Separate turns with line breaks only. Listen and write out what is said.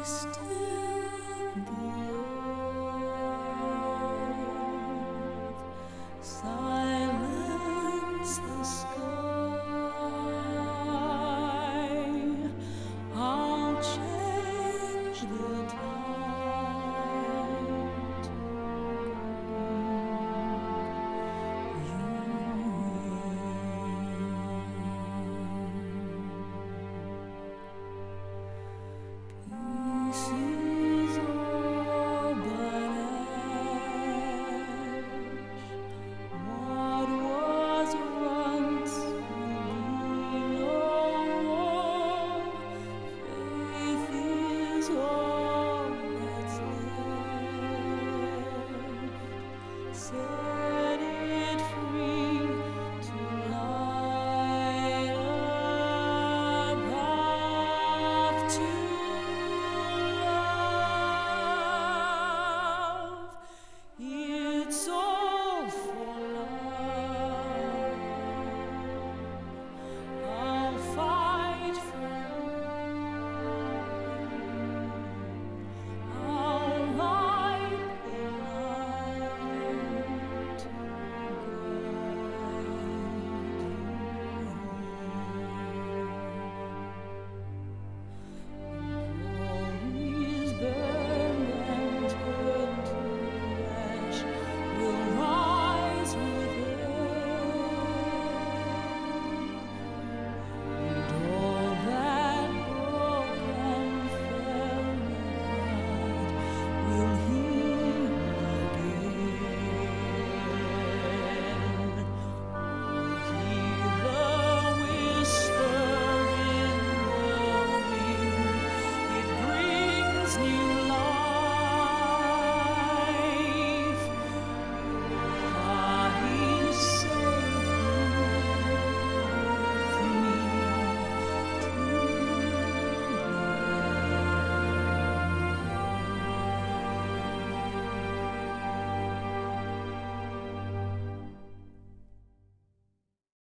still the earth, silence the sky. I'll change the tide to peace is all but ash. What was once will be no more. Faith is all